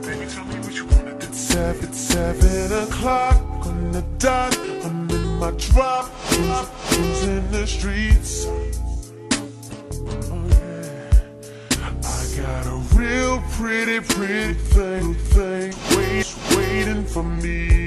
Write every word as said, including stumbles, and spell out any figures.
baby, tell me what you wanna do. It's seven, it's seven o'clock on the dot. I'm in my drop, cruising the streets. Oh yeah, I got a real pretty, pretty thing, thing, wait, waiting for me.